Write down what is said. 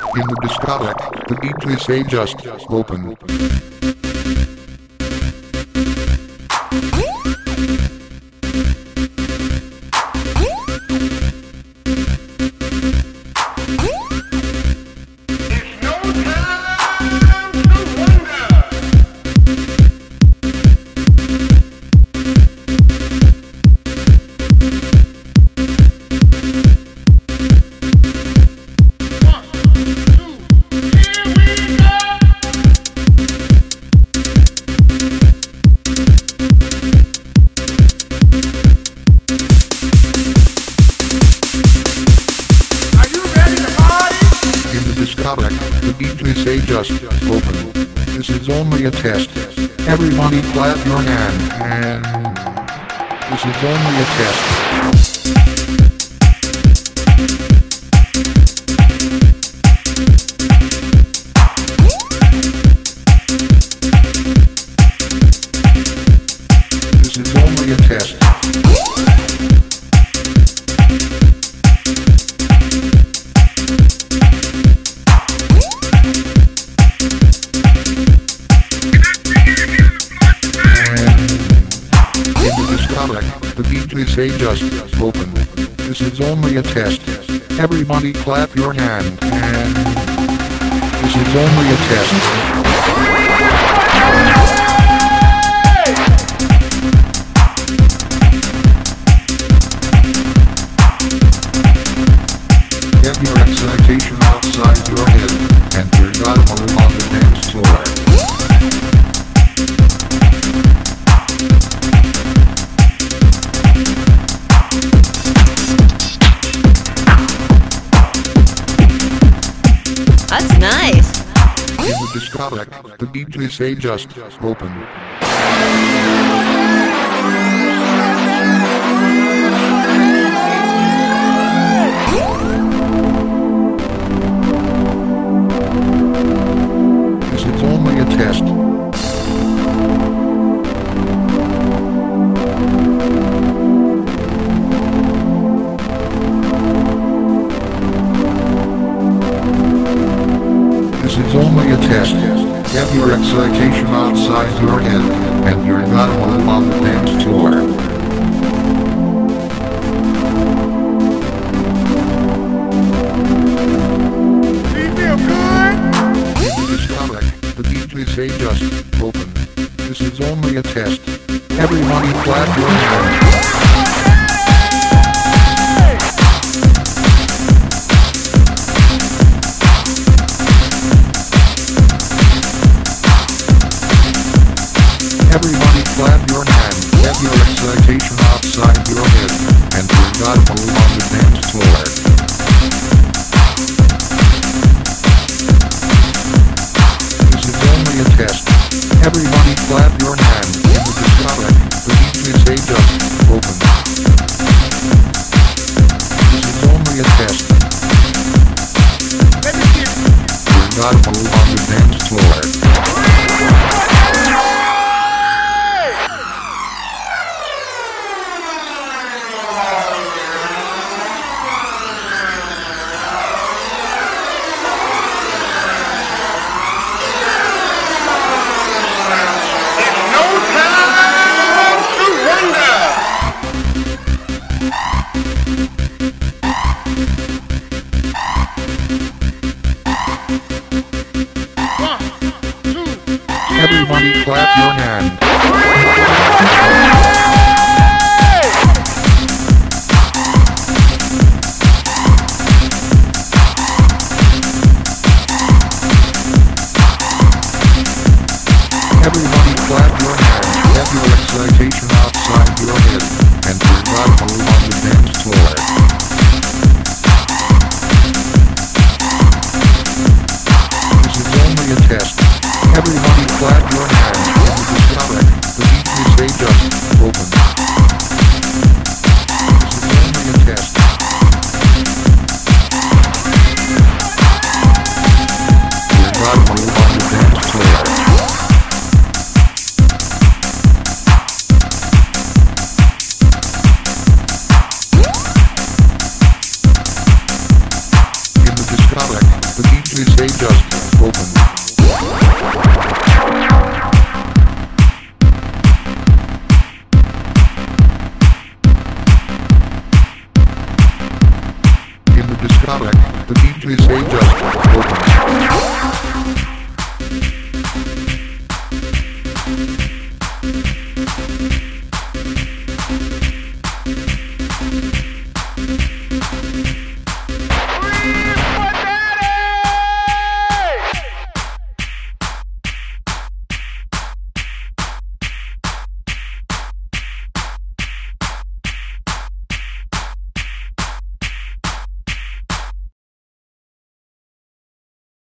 In the discotheque, the DJs just open. The DJs say just open. This is only a test. Everybody clap your hand. This is only a test. This is only a test. The DJs say just open. This is only a test. Everybody clap your hand. This is only a test. Get your excitation outside your head, and you're not alone on the dance floor. That's nice. In the discotheque, the DJs say just open. This is only a test. This is only a test. Get your excitation outside your head, and you're not alone on the dance floor. Do you feel good? In the discotheque, the DJs say just open. This is only a test. Everybody clap your hands. Everybody clap your hands, get your excitation outside your head, and you're not alone on the dance floor. This is only a test. Everybody clap your hands. In the discotheque, the DJs say just open. This is only a test. Let me see it. You're not alone on the dance floor. Everybody clap your hand. Everybody clap your hand. Get your excitation outside your head, and you're not alone on the dance floor. This is only a test. Everybody clap your hands. In the discotheque, the DJs say just open. This is only a test. You're not alone on the dance floor. In the discotheque, the DJ DJs say just open. In the discotheque, the DJs say just